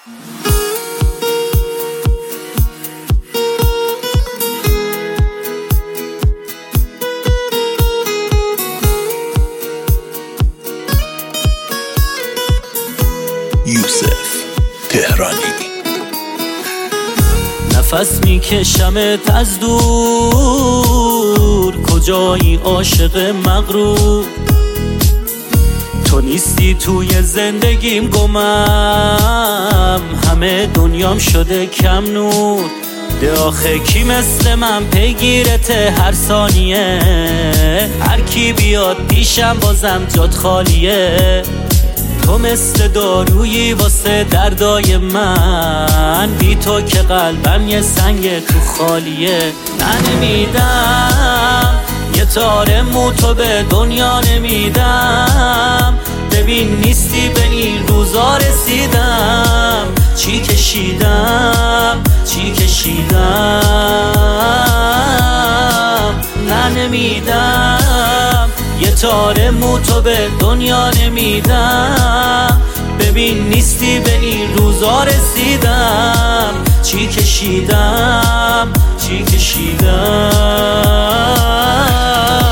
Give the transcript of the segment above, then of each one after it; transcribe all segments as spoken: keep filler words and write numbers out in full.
یوسف تهرانی. نفس میکشمت از دور، کجایی عاشق مغرور؟ تو نیستی توی زندگیم گمم، همه دنیام شده کم نور. ده آخه کی مثل من پیگیرته هر ثانیه، هر کی بیاد پیشم بازم جات خالیه. تو مثل دارویی واسه دردای من، بی تو که قلبم یه سنگ تو خالیه. من نمیدم یه تار مو تو به دنیا نمیدم، ببین نیستی به این روزا رسیدم. چی کشیدم چی کشیدم، نه نمیدم یه تار مو تو به دنیا نمیدم، ببین نیستی به این روزا رسیدم. چی کشیدم چی کشیدم.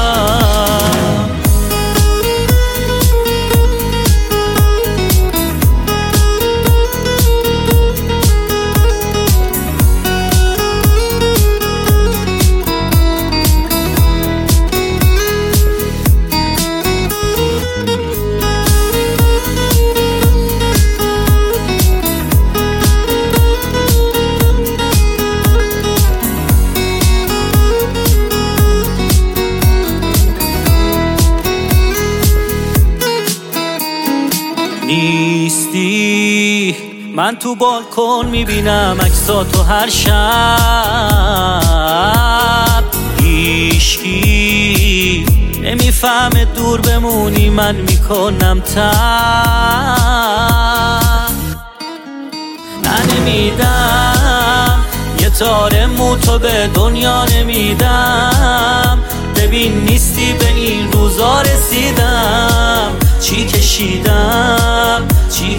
نیستی من تو بالکن میبینم عکساتو هر شب، هیچکی نمیفهمه دور بمونی من میکنم تب. نه نمیدم یه تار مو تو به دنیا نمیدم، ببین نیستی به این روزا رسیدم. چی کشیدم چی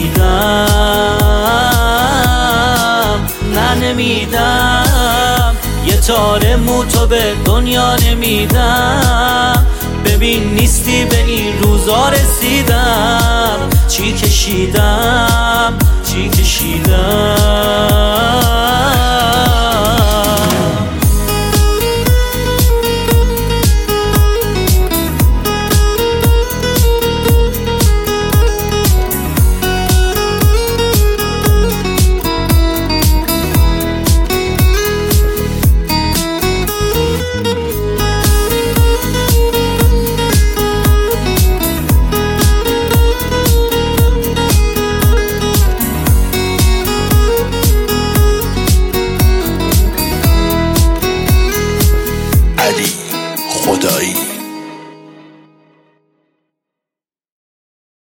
کشیدم، نه نمیدم یه تار مو تو به دنیا نمیدم، ببین نیستی به این روزا رسیدم. چی کشیدم چی کشیدم.